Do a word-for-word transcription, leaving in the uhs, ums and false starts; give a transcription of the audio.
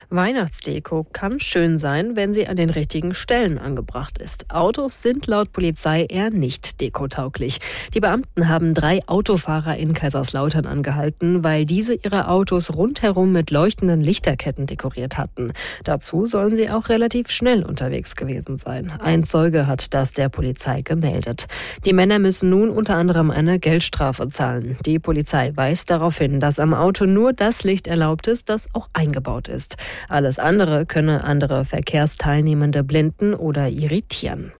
Weihnachtsdeko kann schön sein, wenn sie an den richtigen Stellen angebracht ist. Autos sind laut Polizei eher nicht dekotauglich. Die Beamten haben drei Autofahrer in Kaiserslautern angehalten, weil diese ihre Autos rundherum mit leuchtenden Lichterketten dekoriert hatten. Dazu sollen sie auch relativ schnell unterwegs gewesen sein. Ein Zeuge hat das der Polizei gemeldet. Die Männer müssen nun unter anderem eine Geldstrafe zahlen. Die Polizei weist darauf hin, dass am Auto nur das Licht erlaubt ist, das auch eingebaut ist. Alles andere könne andere Verkehrsteilnehmende blinden oder irritieren.